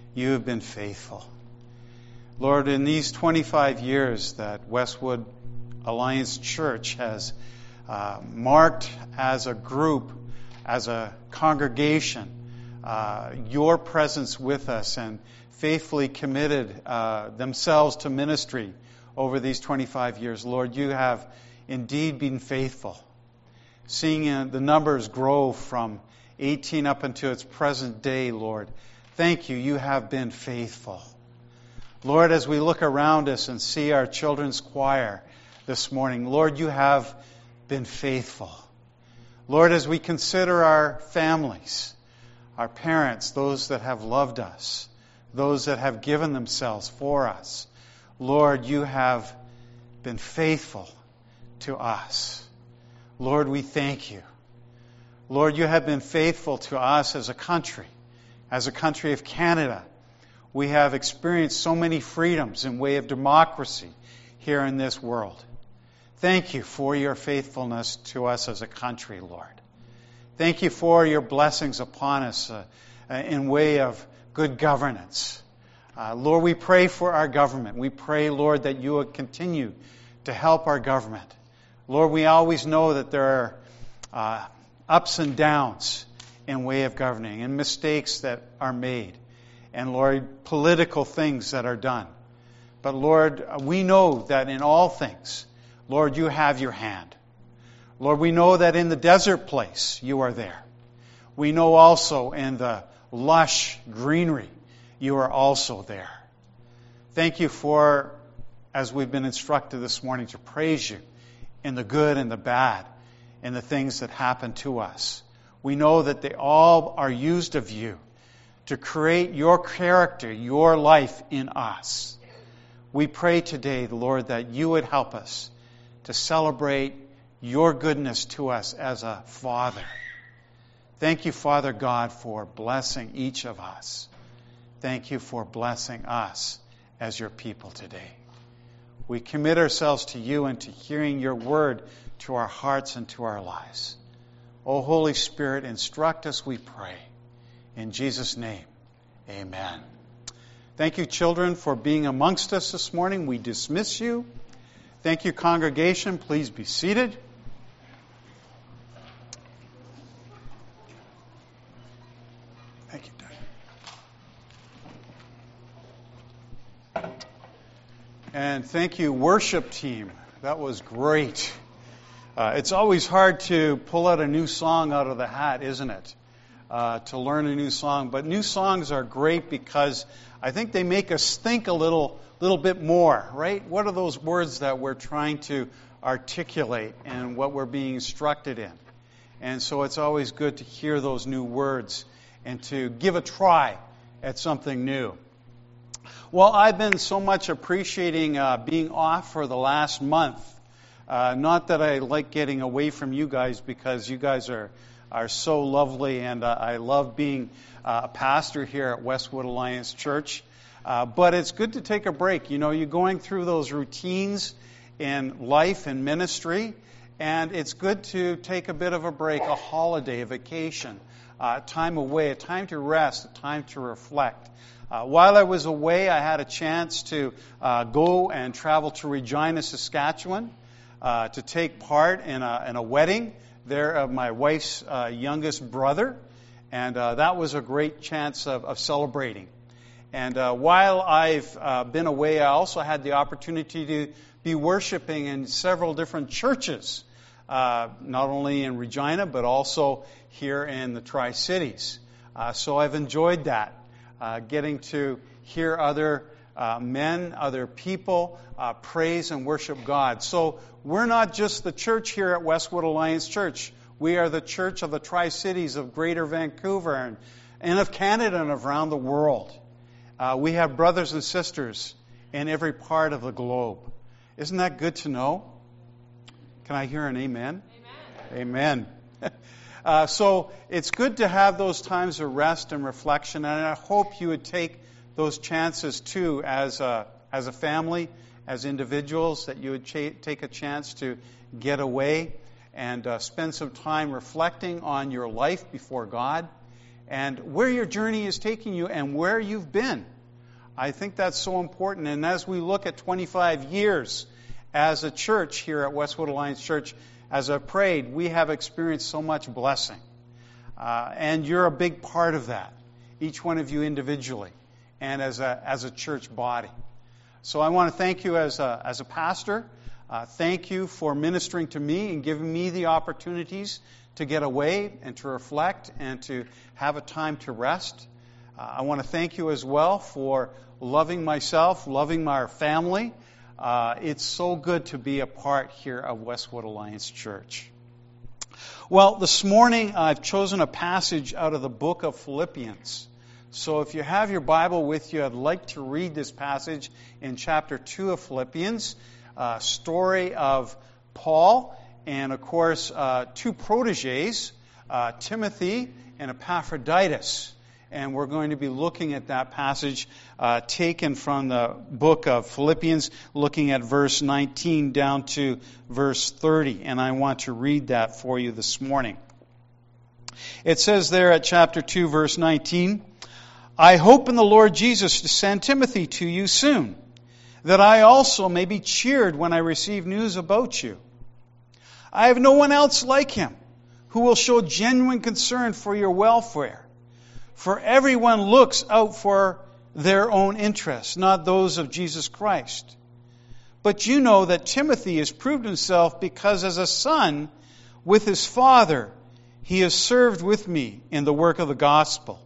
You have been faithful. Lord, in these 25 years that Westwood Alliance Church has marked as a group, as a congregation, your presence with us and faithfully committed themselves to ministry over these 25 years. Lord, you have indeed been faithful. Seeing the numbers grow from 18 up until its present day, Lord, thank you. You have been faithful. Lord, as we look around us and see our children's choir this morning, Lord, you have been faithful. Lord, as we consider our families, our parents, those that have loved us, those that have given themselves for us, Lord, you have been faithful to us. Lord, we thank you. Lord, you have been faithful to us as a country of Canada. We have experienced so many freedoms in way of democracy here in this world. Thank you for your faithfulness to us as a country, Lord. Thank you for your blessings upon us in way of good governance. Lord, we pray for our government. We pray, Lord, that you would continue to help our government. Lord, we always know that there are ups and downs in way of governing and mistakes that are made. And Lord, political things that are done. But Lord, we know that in all things, Lord, you have your hand. Lord, we know that in the desert place, you are there. We know also in the lush greenery, you are also there. Thank you for, as we've been instructed this morning, to praise you in the good and the bad, in the things that happen to us. We know that they all are used of you to create your character, your life in us. We pray today, Lord, that you would help us to celebrate your goodness to us as a Father. Thank you, Father God, for blessing each of us. Thank you for blessing us as your people today. We commit ourselves to you and to hearing your word to our hearts and to our lives. O Holy Spirit, instruct us, we pray. In Jesus' name, amen. Thank you, children, for being amongst us this morning. We dismiss you. Thank you, congregation. Please be seated. Thank you, Doug. And thank you, worship team. That was great. It's always hard to pull out a new song out of the hat, isn't it? To learn a new song. But new songs are great because I think they make us think a little bit more, right? What are those words that we're trying to articulate and what we're being instructed in? And so it's always good to hear those new words and to give a try at something new. Well, I've been so much appreciating being off for the last month. Not that I like getting away from you guys because you guys are so lovely, and I love being a pastor here at Westwood Alliance Church. But it's good to take a break. You know, you're going through those routines in life and ministry, and it's good to take a bit of a break, a holiday, a vacation, time away, a time to rest, a time to reflect. While I was away, I had a chance to go and travel to Regina, Saskatchewan, to take part in a wedding there of my wife's youngest brother, and that was a great chance of celebrating. And while I've been away, I also had the opportunity to be worshiping in several different churches, not only in Regina, but also here in the Tri-Cities. So I've enjoyed that, getting to hear other men, other people praise and worship God. So we're not just the church here at Westwood Alliance Church. We are the church of the Tri-Cities of Greater Vancouver and of Canada and around the world. We have brothers and sisters in every part of the globe. Isn't that good to know? Can I hear an amen? Amen. Amen. So it's good to have those times of rest and reflection, and I hope you would take those chances too as a family, as individuals, that you would take a chance to get away and spend some time reflecting on your life before God and where your journey is taking you and where you've been. I think that's so important. And as we look at 25 years as a church here at Westwood Alliance Church, as I prayed, we have experienced so much blessing. And you're a big part of that, each one of you individually and as a church body. So I want to thank you as a pastor. Thank you for ministering to me and giving me the opportunities to get away and to reflect and to have a time to rest. I want to thank you as well for loving myself, loving my family. It's so good to be a part here of Westwood Alliance Church. Well, this morning I've chosen a passage out of the book of Philippians. So if you have your Bible with you, I'd like to read this passage in chapter 2 of Philippians, story of Paul and, of course, two protégés, Timothy and Epaphroditus. And we're going to be looking at that passage taken from the book of Philippians, looking at verse 19 down to verse 30. And I want to read that for you this morning. It says there at chapter 2, verse 19, I hope in the Lord Jesus to send Timothy to you soon, that I also may be cheered when I receive news about you. I have no one else like him who will show genuine concern for your welfare. For everyone looks out for their own interests, not those of Jesus Christ. But you know that Timothy has proved himself because as a son with his father, he has served with me in the work of the gospel.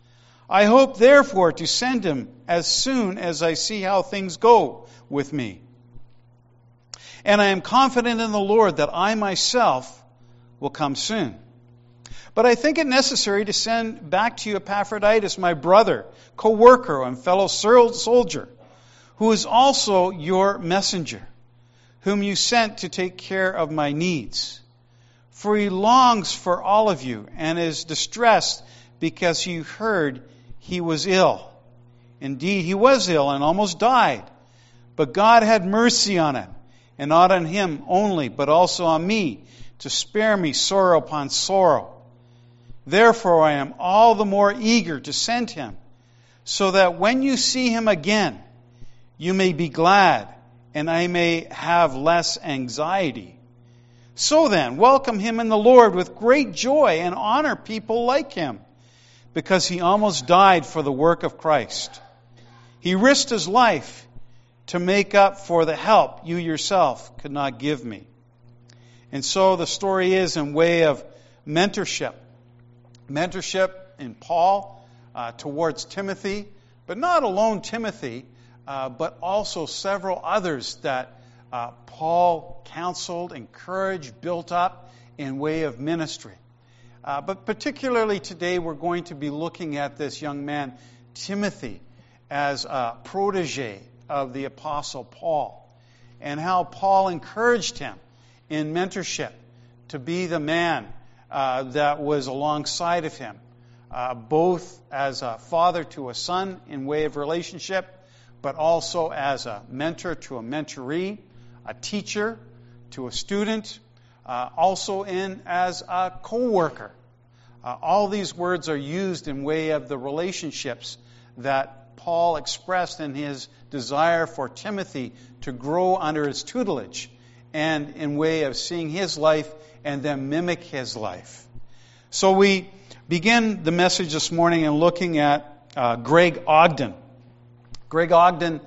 I hope therefore to send him as soon as I see how things go with me. And I am confident in the Lord that I myself will come soon. But I think it necessary to send back to you Epaphroditus, my brother, co-worker, and fellow soldier, who is also your messenger, whom you sent to take care of my needs. For he longs for all of you and is distressed because you heard he was ill. Indeed, he was ill and almost died. But God had mercy on him, and not on him only, but also on me, to spare me sorrow upon sorrow. Therefore, I am all the more eager to send him, so that when you see him again, you may be glad, and I may have less anxiety. So then, welcome him in the Lord with great joy and honor people like him, because he almost died for the work of Christ. He risked his life to make up for the help you yourself could not give me. And so the story is in way of mentorship. Mentorship in Paul towards Timothy, but not alone Timothy, but also several others that Paul counseled, encouraged, built up in way of ministry. But particularly today we're going to be looking at this young man, Timothy, as a protege of the Apostle Paul, and how Paul encouraged him in mentorship to be the man that was alongside of him, both as a father to a son in way of relationship, but also as a mentor to a mentoree, a teacher to a student, also as a co-worker. All these words are used in way of the relationships that Paul expressed in his desire for Timothy to grow under his tutelage, and in way of seeing his life and then mimic his life. So we begin the message this morning in looking at Greg Ogden. Greg Ogden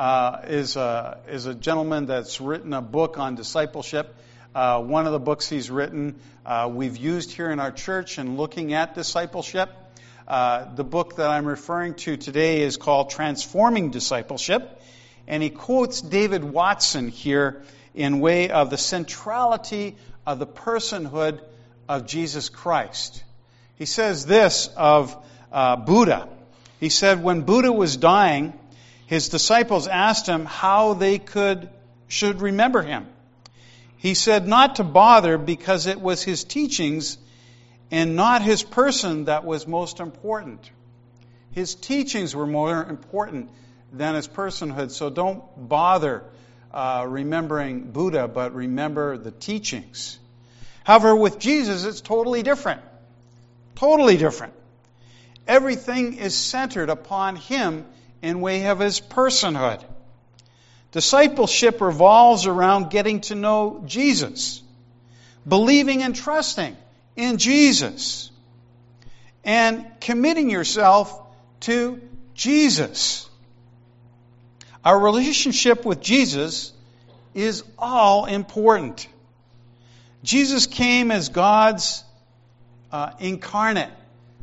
is a gentleman that's written a book on discipleship. One of the books he's written we've used here in our church in looking at discipleship. The book that I'm referring to today is called Transforming Discipleship, and he quotes David Watson here in way of the centrality of the personhood of Jesus Christ. He says this of Buddha. He said, when Buddha was dying, his disciples asked him how they should remember him. He said not to bother because it was his teachings and not his person that was most important. His teachings were more important than his personhood, so don't bother remembering Buddha, but remember the teachings. However, with Jesus, it's totally different. Totally different. Everything is centered upon Him in way of His personhood. Discipleship revolves around getting to know Jesus, believing and trusting in Jesus, and committing yourself to Jesus. Our relationship with Jesus is all important. Jesus came as God's incarnate,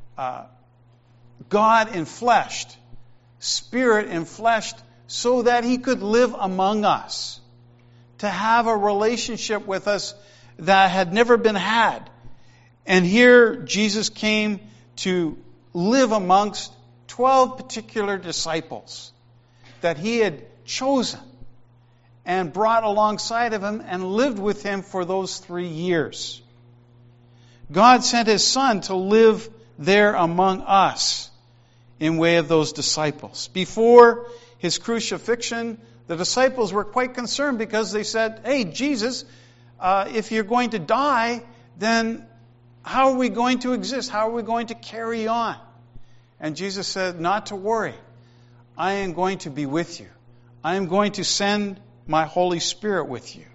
God enfleshed, Spirit enfleshed, so that He could live among us, to have a relationship with us that had never been had. And here Jesus came to live amongst 12 particular disciples that He had chosen and brought alongside of Him and lived with Him for those 3 years. God sent His Son to live there among us in way of those disciples. Before His crucifixion, the disciples were quite concerned because they said, "Hey, Jesus, if you're going to die, then how are we going to exist? How are we going to carry on?" And Jesus said, "Not to worry. I am going to be with you. I am going to send my Holy Spirit with you."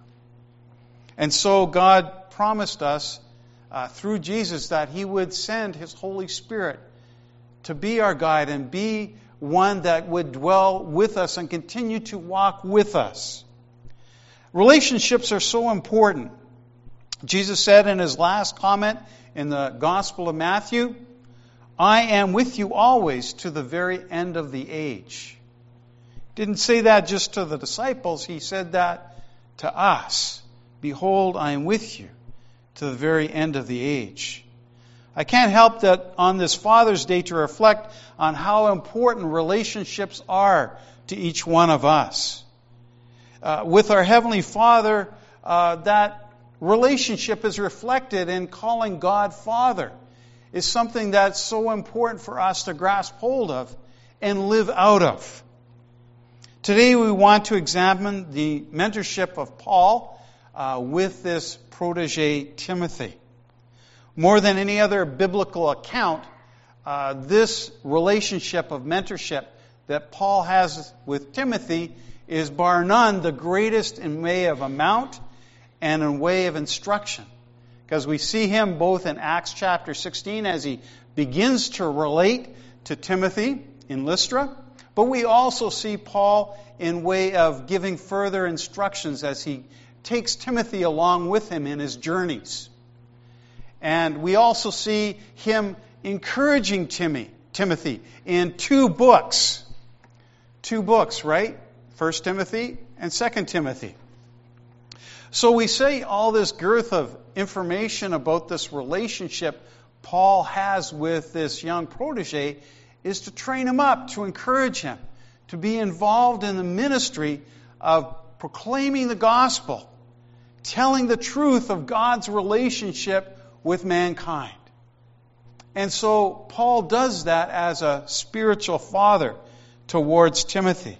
And so God promised us through Jesus that He would send His Holy Spirit to be our guide and be one that would dwell with us and continue to walk with us. Relationships are so important. Jesus said in His last comment in the Gospel of Matthew, "I am with you always to the very end of the age." Didn't say that just to the disciples. He said that to us. "Behold, I am with you to the very end of the age." I can't help that on this Father's Day to reflect on how important relationships are to each one of us. With our Heavenly Father, that relationship is reflected in calling God Father. Is something that's so important for us to grasp hold of and live out of. Today we want to examine the mentorship of Paul with this protege Timothy. More than any other biblical account, this relationship of mentorship that Paul has with Timothy is bar none the greatest in way of amount and in way of instruction. Because we see him both in Acts chapter 16 as he begins to relate to Timothy in Lystra, but we also see Paul in way of giving further instructions as he takes Timothy along with him in his journeys. And we also see him encouraging Timothy in 2 books. 2 books, right? 1 Timothy and 2 Timothy. So we say all this girth of information about this relationship Paul has with this young protege is to train him up, to encourage him, to be involved in the ministry of proclaiming the gospel, telling the truth of God's relationship with mankind. And so Paul does that as a spiritual father towards Timothy.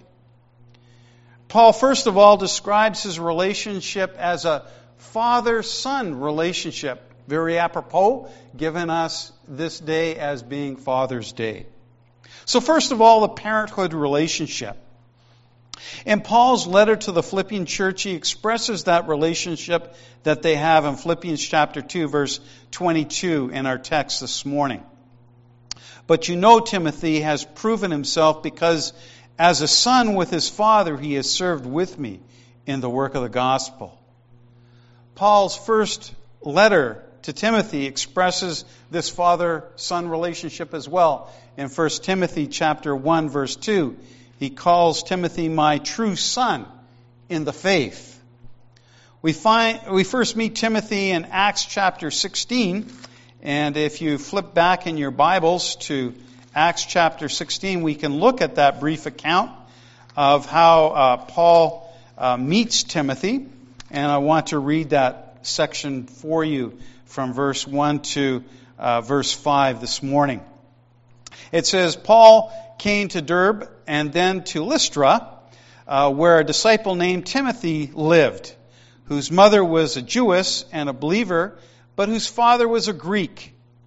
Paul, first of all, describes his relationship as a father-son relationship. Very apropos, given us this day as being Father's Day. So first of all, the parenthood relationship. In Paul's letter to the Philippian church, he expresses that relationship that they have in Philippians chapter 2, verse 22 in our text this morning. "But you know Timothy has proven himself because as a son with his father, he has served with me in the work of the gospel." Paul's first letter to Timothy expresses this father-son relationship as well. In 1 Timothy chapter 1, verse 2, he calls Timothy my true son in the faith. We first meet Timothy in Acts chapter 16, and if you flip back in your Bibles to Acts chapter 16, we can look at that brief account of how Paul meets Timothy, and I want to read that section for you from verse 1 to verse 5 this morning. It says, "Paul came to Derbe and then to Lystra, where a disciple named Timothy lived, whose mother was a Jewess and a believer, but whose father was a Greek.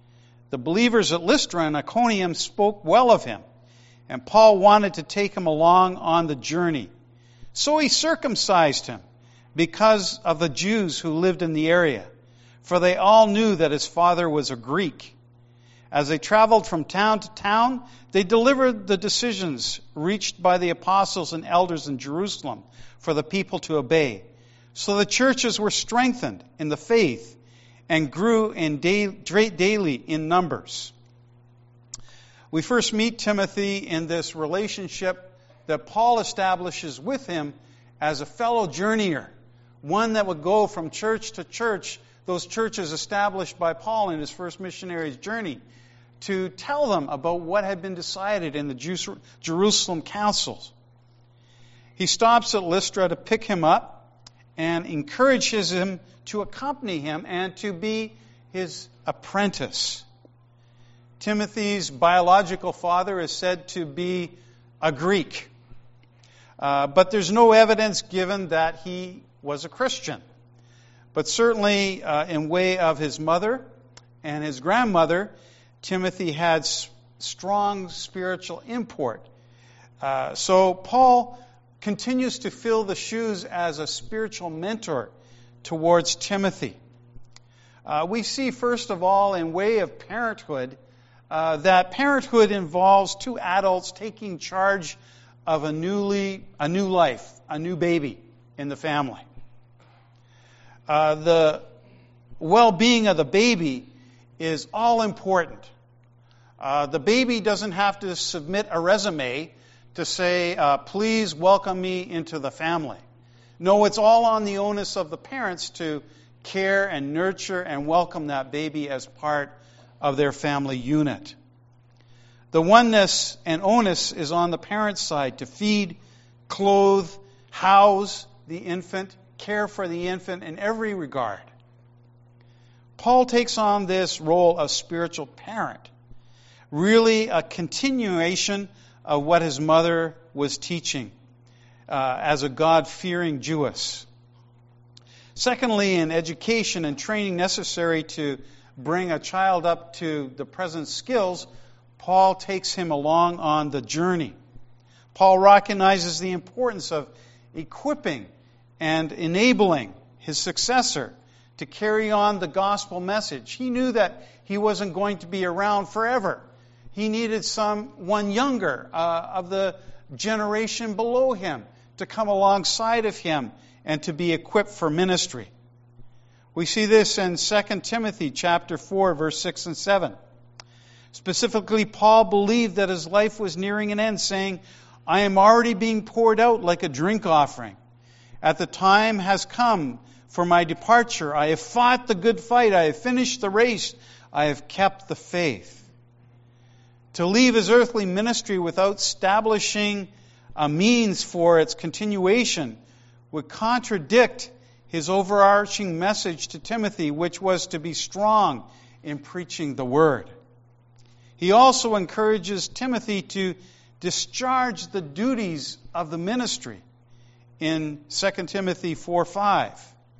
The believers at Lystra and Iconium spoke well of him, and Paul wanted to take him along on the journey. So he circumcised him because of the Jews who lived in the area, for they all knew that his father was a Greek. As they traveled from town to town, they delivered the decisions reached by the apostles and elders in Jerusalem for the people to obey. So the churches were strengthened in the faith and grew daily in numbers. We first meet Timothy in this relationship that Paul establishes with him as a fellow journeyer, one that would go from church to church, those churches established by Paul in his first missionary journey, to tell them about what had been decided in the Jerusalem councils. He stops at Lystra to pick him up and encourages him to accompany him and to be his apprentice. Timothy's biological father is said to be a Greek, but there's no evidence given that he was a Christian. But certainly in way of his mother and his grandmother, Timothy had strong spiritual import. So Paul continues to fill the shoes as a spiritual mentor towards Timothy. We see, first of all, in way of parenthood, that parenthood involves two adults taking charge of a new life, a new baby in the family. The well-being of the baby is all important. The baby doesn't have to submit a resume to say, please welcome me into the family. No, it's all on the onus of the parents to care and nurture and welcome that baby as part of their family unit. The oneness and onus is on the parent's side to feed, clothe, house the infant, care for the infant in every regard. Paul takes on this role of spiritual parent, really a continuation of what his mother was teaching as a God-fearing Jewess. Secondly, in education and training necessary to bring a child up to the present skills, Paul takes him along on the journey. Paul recognizes the importance of equipping and enabling his successor to carry on the gospel message. He knew that he wasn't going to be around forever. He needed someone younger of the generation below him to come alongside of him and to be equipped for ministry. We see this in 2 Timothy chapter 4, verse 6 and 7. Specifically, Paul believed that his life was nearing an end, saying, I am already being poured out like a drink offering. At the time has come for my departure. I have fought the good fight. I have finished the race. I have kept the faith. To leave his earthly ministry without establishing a means for its continuation would contradict his overarching message to Timothy, which was to be strong in preaching the word. He also encourages Timothy to discharge the duties of the ministry in 2 Timothy 4:5.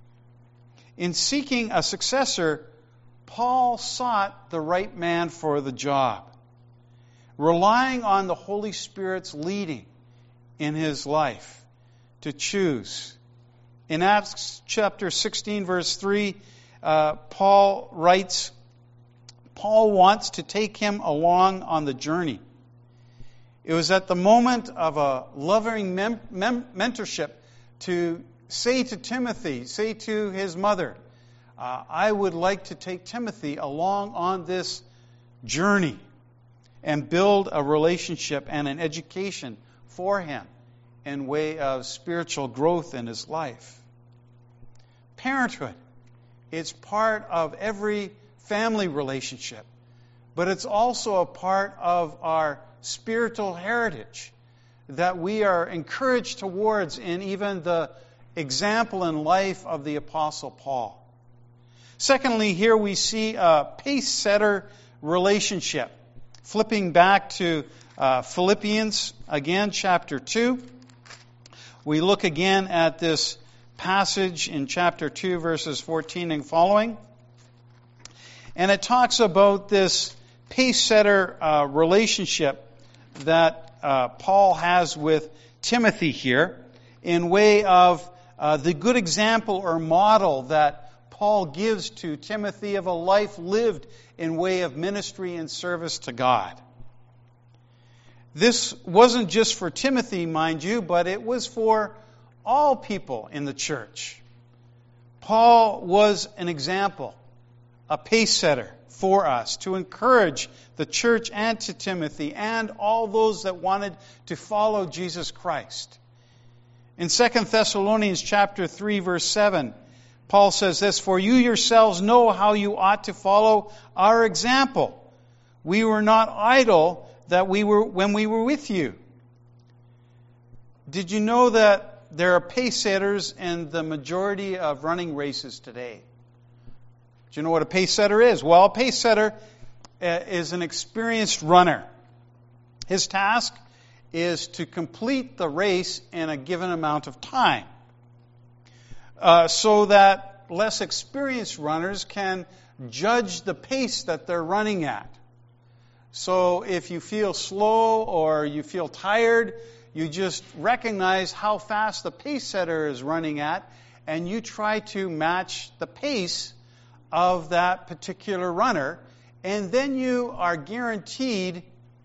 In seeking a successor, Paul sought the right man for the job, relying on the Holy Spirit's leading in his life to choose. In Acts chapter 16, verse 3, Paul writes, Paul wants to take him along on the journey. It was at the moment of a loving mentorship to say to Timothy, say to his mother, I would like to take Timothy along on this journey and build a relationship and an education for him in way of spiritual growth in his life. Parenthood, it's part of every family relationship, but it's also a part of our spiritual heritage that we are encouraged towards in even the example and life of the Apostle Paul. Secondly, here we see a pace-setter relationship. Flipping back to Philippians, again, chapter 2. We look again at this passage in chapter 2, verses 14 and following. And it talks about this pace-setter relationship that Paul has with Timothy here in way of the good example or model that Paul gives to Timothy of a life lived in way of ministry and service to God. This wasn't just for Timothy, mind you, but it was for all people in the church. Paul was an example, a pace-setter for us to encourage the church and to Timothy and all those that wanted to follow Jesus Christ. In 2 Thessalonians chapter 3, verse 7, Paul says this, "For you yourselves know how you ought to follow our example. We were not idle when we were with you." Did you know that there are pace-setters in the majority of running races today? Do you know what a pace-setter is? Well, a pace-setter is an experienced runner. His task is to complete the race in a given amount of time, so that less experienced runners can judge the pace that they're running at. So if you feel slow or you feel tired, you just recognize how fast the pace-setter is running at, and you try to match the pace of that particular runner, and then you are guaranteed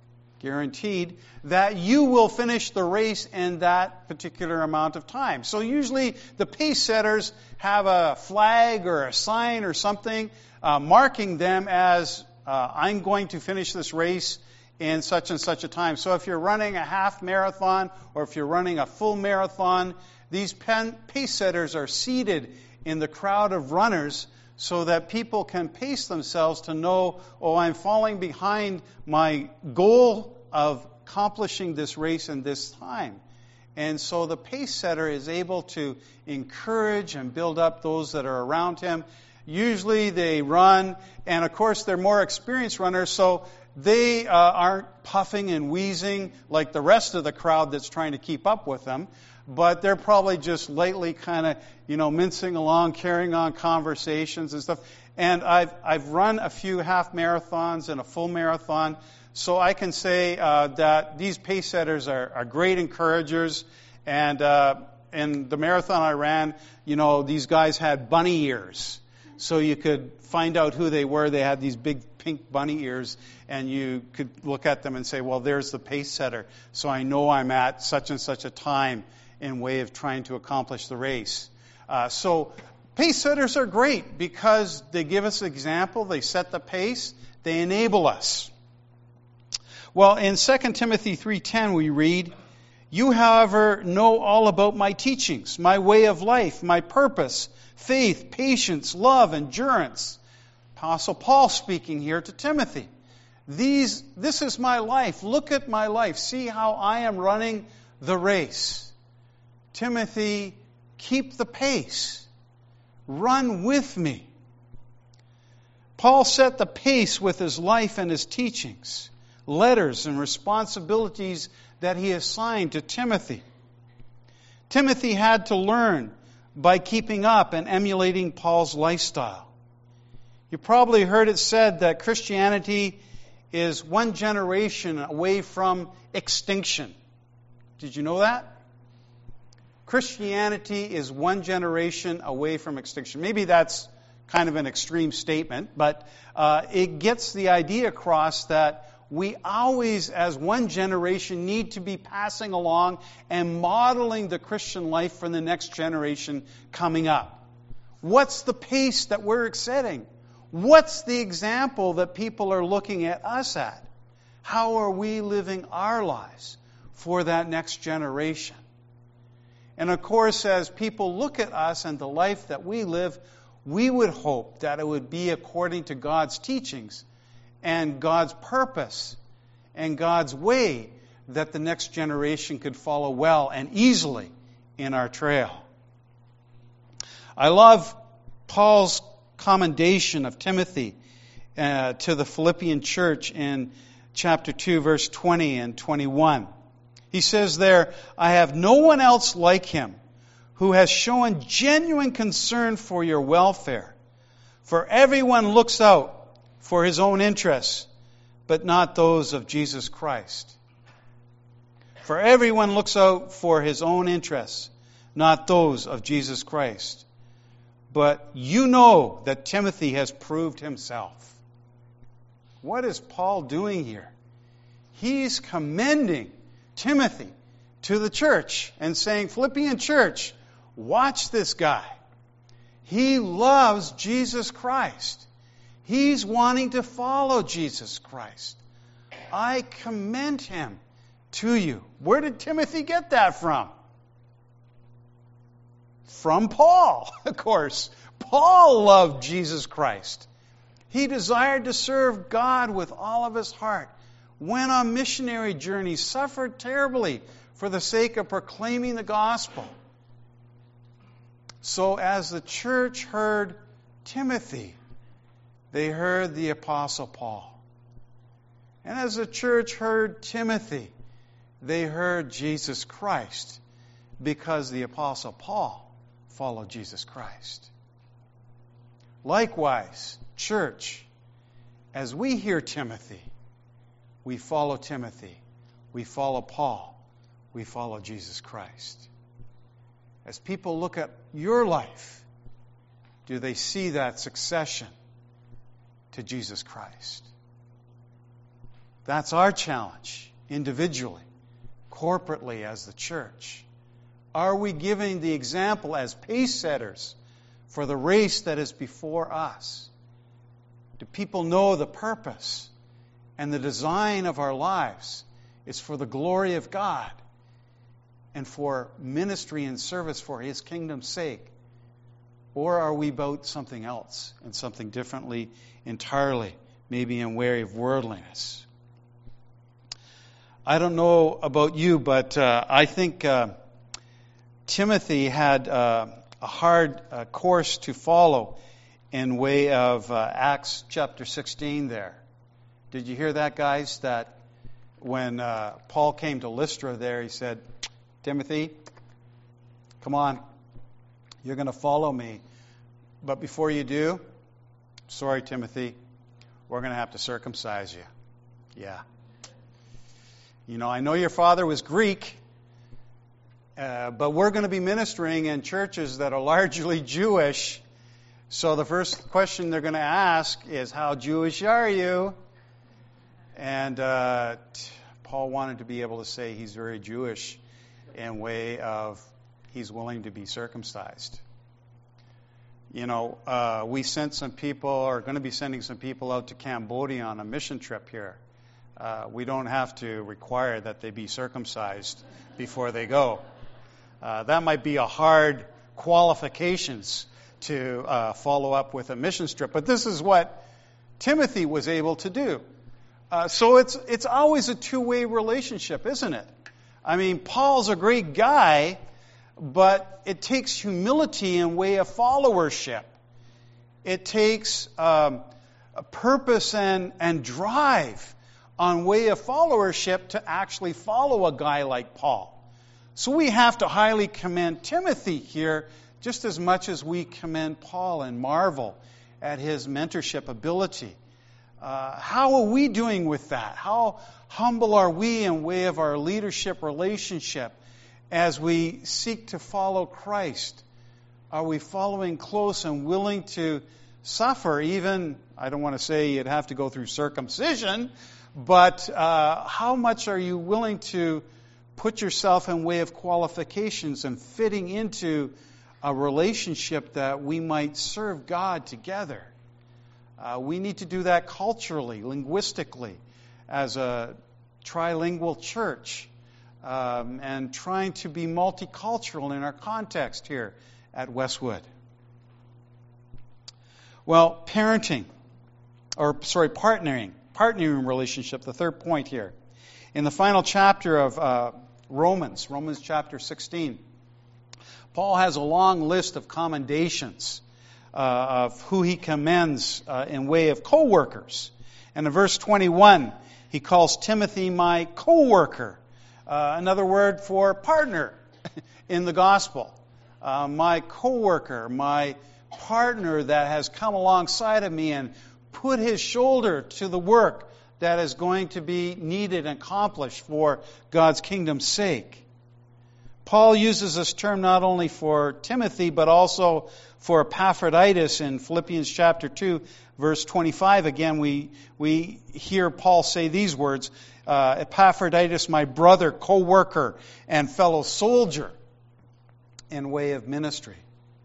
that you will finish the race in that particular amount of time. So usually the pace setters have a flag or a sign or something marking them as I'm going to finish this race in such and such a time. So if you're running a half marathon or if you're running a full marathon, these pace setters are seated in the crowd of runners so that people can pace themselves to know, oh, I'm falling behind my goal of accomplishing this race in this time. And so the pace setter is able to encourage and build up those that are around him. Usually they run, and of course they're more experienced runners, so they aren't puffing and wheezing like the rest of the crowd that's trying to keep up with them. But they're probably just lightly kind of, mincing along, carrying on conversations and stuff. And I've run a few half marathons and a full marathon, so I can say that these pace setters are great encouragers. And in the marathon I ran, these guys had bunny ears, so you could find out who they were. They had these big pink bunny ears, and you could look at them and say, well, there's the pace setter, so I know I'm at such and such a time in way of trying to accomplish the race. So pace setters are great because they give us example, they set the pace, they enable us. Well, in 2 Timothy 3:10 we read, "You, however, know all about my teachings, my way of life, my purpose, faith, patience, love, endurance." Apostle Paul speaking here to Timothy. This is my life. Look at my life. See how I am running the race. Timothy, keep the pace. Run with me. Paul set the pace with his life and his teachings, letters and responsibilities that he assigned to Timothy. Timothy had to learn by keeping up and emulating Paul's lifestyle. You probably heard it said that Christianity is one generation away from extinction. Did you know that? Christianity is one generation away from extinction. Maybe that's kind of an extreme statement, but it gets the idea across that we always, as one generation, need to be passing along and modeling the Christian life for the next generation coming up. What's the pace that we're setting? What's the example that people are looking at us at? How are we living our lives for that next generation? And of course, as people look at us and the life that we live, we would hope that it would be according to God's teachings and God's purpose and God's way that the next generation could follow well and easily in our trail. I love Paul's commendation of Timothy to the Philippian church in chapter 2, verse 20 and 21. He says there, "I have no one else like him who has shown genuine concern for your welfare. For everyone looks out for his own interests, but not those of Jesus Christ. For everyone looks out for his own interests, not those of Jesus Christ. But you know that Timothy has proved himself. What is Paul doing here? He's commending Timothy to the church and saying, Philippian church, watch this guy. He loves Jesus Christ. He's wanting to follow Jesus Christ. I commend him to you. Where did Timothy get that from? From Paul, of course. Paul loved Jesus Christ. He desired to serve God with all of his heart, went on missionary journeys, suffered terribly for the sake of proclaiming the gospel. So as the church heard Timothy, they heard the Apostle Paul. And as the church heard Timothy, they heard Jesus Christ, because the Apostle Paul followed Jesus Christ. Likewise, church, as we hear Timothy, we follow Timothy, we follow Paul, we follow Jesus Christ. As people look at your life, do they see that succession to Jesus Christ? That's our challenge, individually, corporately as the church. Are we giving the example as pace setters for the race that is before us? Do people know the purpose and the design of our lives is for the glory of God and for ministry and service for His kingdom's sake? Or are we about something else and something differently entirely, maybe in way of worldliness? I don't know about you, but I think Timothy had a hard course to follow in way of Acts chapter 16 there. Did you hear that, guys? That when Paul came to Lystra there, he said, Timothy, come on, you're going to follow me. But before you do, sorry, Timothy, we're going to have to circumcise you. Yeah. You know, I know your father was Greek, but we're going to be ministering in churches that are largely Jewish. So the first question they're going to ask is, how Jewish are you? And Paul wanted to be able to say he's very Jewish in way of he's willing to be circumcised. You know, we sent some people, or are going to be sending some people out to Cambodia on a mission trip here. We don't have to require that they be circumcised before they go. That might be a hard qualifications to follow up with a mission trip. But this is what Timothy was able to do. So it's always a two-way relationship, isn't it? I mean, Paul's a great guy, but it takes humility in way of followership. It takes a purpose and drive on way of followership to actually follow a guy like Paul. So we have to highly commend Timothy here just as much as we commend Paul and marvel at his mentorship ability. How are we doing with that? How humble are we in way of our leadership relationship as we seek to follow Christ? Are we following close and willing to suffer even, I don't want to say you'd have to go through circumcision, but how much are you willing to put yourself in way of qualifications and fitting into a relationship that we might serve God together? We need to do that culturally, linguistically, as a trilingual church, and trying to be multicultural in our context here at Westwood. Well, partnering relationship, the third point here. In the final chapter of Romans chapter 16, Paul has a long list of commendations of who he commends in way of co-workers. And in verse 21, he calls Timothy my co-worker, another word for partner in the gospel. My co-worker, my partner that has come alongside of me and put his shoulder to the work that is going to be needed and accomplished for God's kingdom's sake. Paul uses this term not only for Timothy, but also for Epaphroditus in Philippians chapter 2, verse 25. Again, we hear Paul say these words, Epaphroditus, my brother, co-worker, and fellow soldier in way of ministry.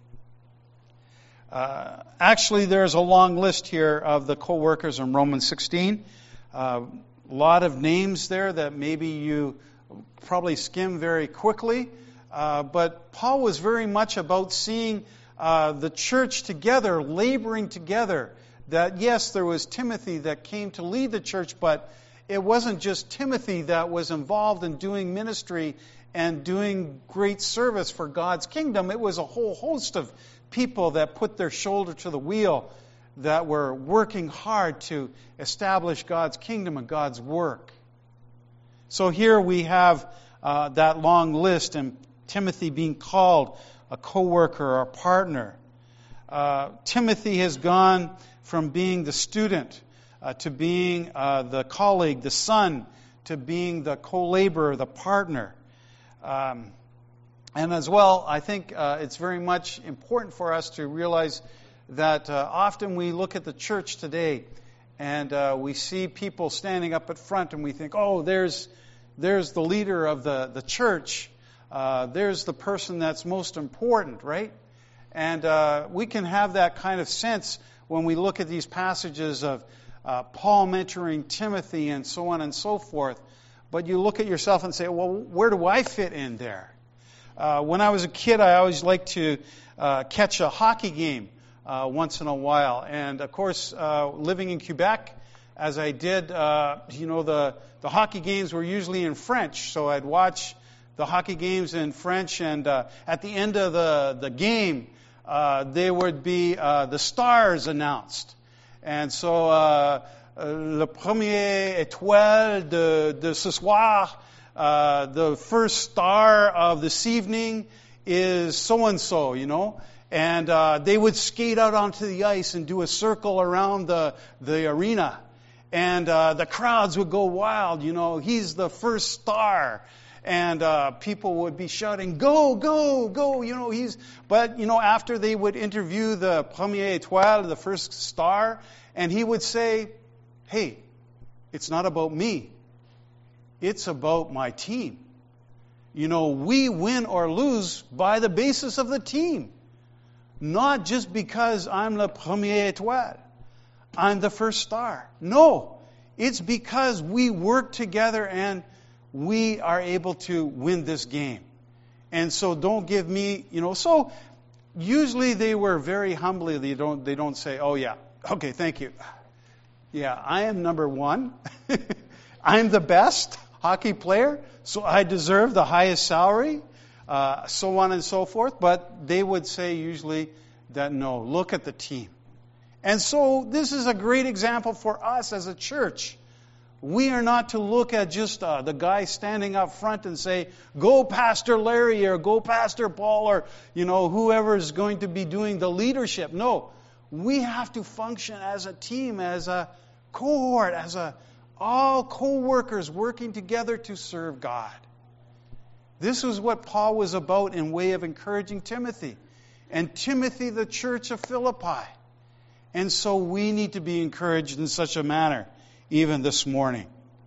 Actually, there's a long list here of the co-workers in Romans 16. A lot of names there that maybe you probably skim very quickly. But Paul was very much about seeing the church together, laboring together. That yes, there was Timothy that came to lead the church, but it wasn't just Timothy that was involved in doing ministry and doing great service for God's kingdom. It was a whole host of people that put their shoulder to the wheel, that were working hard to establish God's kingdom and God's work. So here we have that long list, and Timothy being called a co-worker or a partner. Timothy has gone from being the student to being the colleague, the son, to being the co-laborer, the partner. And as well, I think it's very much important for us to realize that often we look at the church today and we see people standing up at front and we think, oh, there's the leader of the church. There's the person that's most important, right? And we can have that kind of sense when we look at these passages of Paul mentoring Timothy and so on and so forth. But you look at yourself and say, well, where do I fit in there? When I was a kid, I always liked to catch a hockey game once in a while. And of course, living in Quebec, as I did, the hockey games were usually in French. So I'd watch the hockey games in French, and at the end of the game, there would be the stars announced. And so, le premier étoile de ce soir, the first star of this evening is so-and-so, And they would skate out onto the ice and do a circle around the arena. And the crowds would go wild, he's the first star. And people would be shouting, go, go, go, But, after they would interview the premier étoile, the first star, and he would say, hey, it's not about me. It's about my team. We win or lose by the basis of the team. Not just because I'm le premier étoile. I'm the first star. No, it's because we work together and we are able to win this game. And so don't give me, so usually they were very humbly, they don't say, oh yeah, okay, thank you. Yeah, I am number one. I'm the best hockey player, so I deserve the highest salary, so on and so forth. But they would say usually that no, look at the team. And so this is a great example for us as a church. We are not to look at just the guy standing up front and say, go Pastor Larry or go Pastor Paul or, whoever is going to be doing the leadership. No, we have to function as a team, as a cohort, as all co-workers working together to serve God. This was what Paul was about in way of encouraging Timothy. And Timothy, the church of Philippi. And so we need to be encouraged in such a manner, even this morning.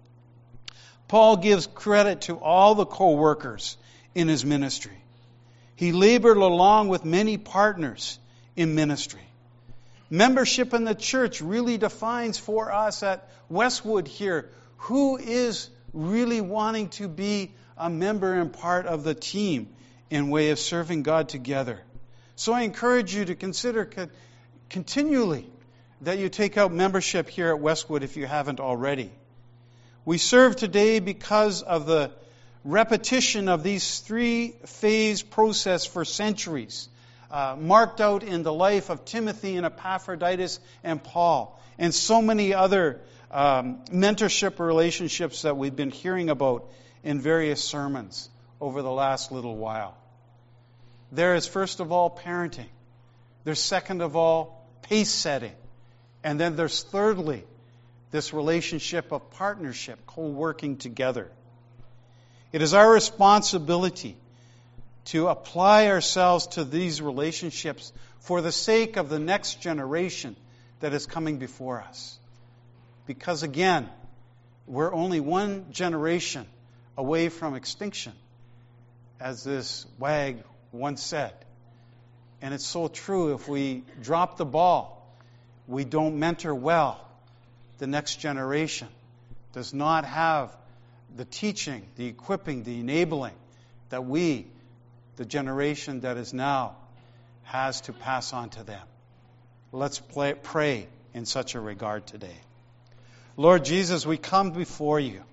Paul gives credit to all the co-workers in his ministry. He labored along with many partners in ministry. Membership in the church really defines for us at Westwood here who is really wanting to be a member and part of the team in way of serving God together. So I encourage you to consider continually that you take out membership here at Westwood if you haven't already. We serve today because of the repetition of these three-phase process for centuries, marked out in the life of Timothy and Epaphroditus and Paul, and so many other mentorship relationships that we've been hearing about in various sermons over the last little while. There is first of all parenting. There's second of all pace setting. And then there's thirdly this relationship of partnership, co-working together. It is our responsibility to apply ourselves to these relationships for the sake of the next generation that is coming before us. Because again, we're only one generation away from extinction, as this wag once said. And it's so true. If we drop the ball, we don't mentor well, the next generation does not have the teaching, the equipping, the enabling that we, the generation that is now, has to pass on to them. Let's pray in such a regard today. Lord Jesus, we come before you,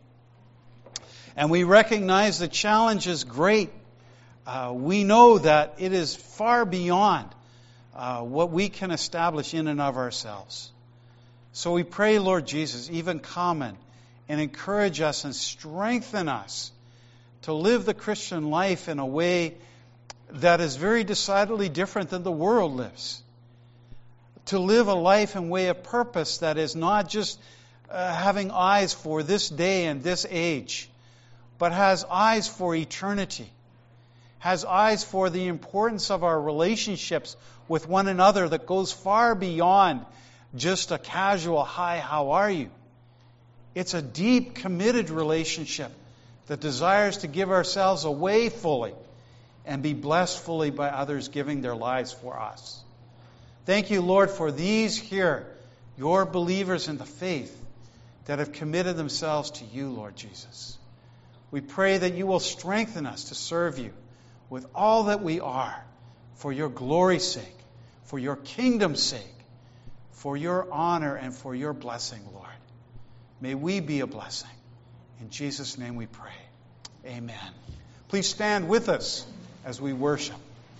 and we recognize the challenge is great. We know that it is far beyond what we can establish in and of ourselves. So we pray, Lord Jesus, even come and encourage us and strengthen us to live the Christian life in a way that is very decidedly different than the world lives. To live a life and way of purpose that is not just having eyes for this day and this age, but has eyes for eternity, has eyes for the importance of our relationships with one another that goes far beyond just a casual, hi, how are you? It's a deep, committed relationship that desires to give ourselves away fully and be blessed fully by others giving their lives for us. Thank you, Lord, for these here, your believers in the faith that have committed themselves to you, Lord Jesus. We pray that you will strengthen us to serve you with all that we are, for your glory's sake, for your kingdom's sake, for your honor and for your blessing, Lord. May we be a blessing. In Jesus' name we pray. Amen. Please stand with us as we worship.